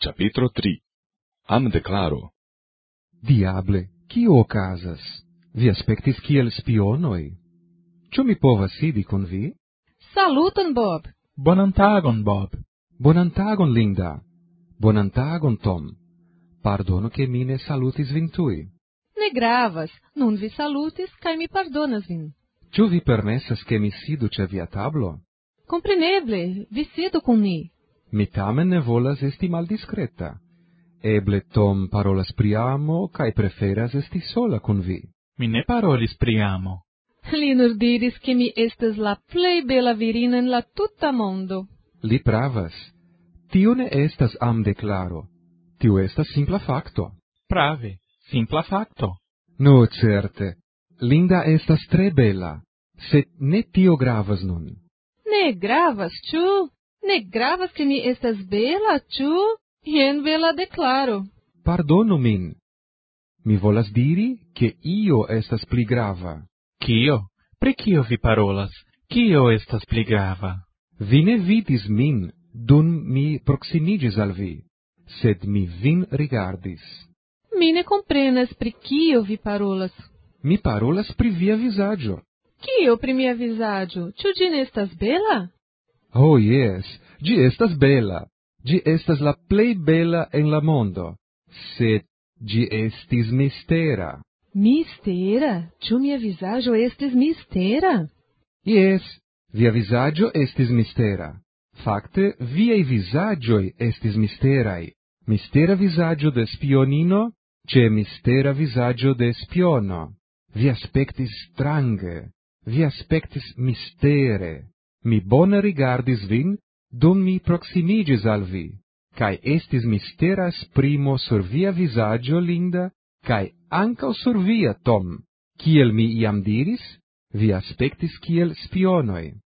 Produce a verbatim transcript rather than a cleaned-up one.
Capitro tri. Am declaro. Diable, kio okazas? Vi aspektis kiel spionoj. Ĉu mi povas sidi kun vi? Saluton, Bob. Bonan tagon, Bob. Bonan tagon, Linda. Bonan tagon, Tom. Pardonu ke mi ne salutis vin tuj. Ne gravas, nun vi salutis, kaj mi pardonas vin. Ĉu vi permesas ke mi sidu ĉe via tablo? Compreneble, vi sidu kun ni. Mi tamen ne volas esti maldiskreta. Eble Tom parolas pri amo kaj preferas esti sola kun vi. Mi ne parolis pri amo. Li nur diris ke mi estas la plej bela virino en la tuta mondo. Li pravas. Tio ne estas amdeklaro. Tio estas simpla fakto. Prave, simpla fakto. Nu, certe. Linda estas tre bela, sed ne tio gravas nun. Ne gravas, ĉu? Ne gravas ke mi estas bela, ĉu? Jen bela deklaro. Pardonu min. Mi volas diri ke io estas pli grava. Kio? Pri kio vi parolas? Kio estas pli grava? Vi ne vidis min dum mi proksimiĝis al vi, sed mi vin rigardis. Mi ne komprenas pri kio vi parolas. Mi parolas pri via vizaĝo. Kio pri mia vizaĝo? Ĉu ĝi ne estas bela? Oh, jes, ĝi estas bela. Ĝi estas la plej bela en la mondo, sed ĝi estis mistera. Mistera? Ĉu mia vizaĝo estis mistera? Jes, via vizaĝo estis mistera. Fakte, viaj vizaĝoj estis misteraj. Mistera vizaĝo de spionino ĉe mistera vizaĝo de spiono. Vi aspektis strange, vi aspektis mistere. Mi bone rigardis vin, dum mi proksimiĝis al vi, kaj estis mistera esprimo sur via vizaĝo, Linda, kaj ankaŭ sur via, Tom. Kiel mi iam diris, vi aspektis kiel spionoj.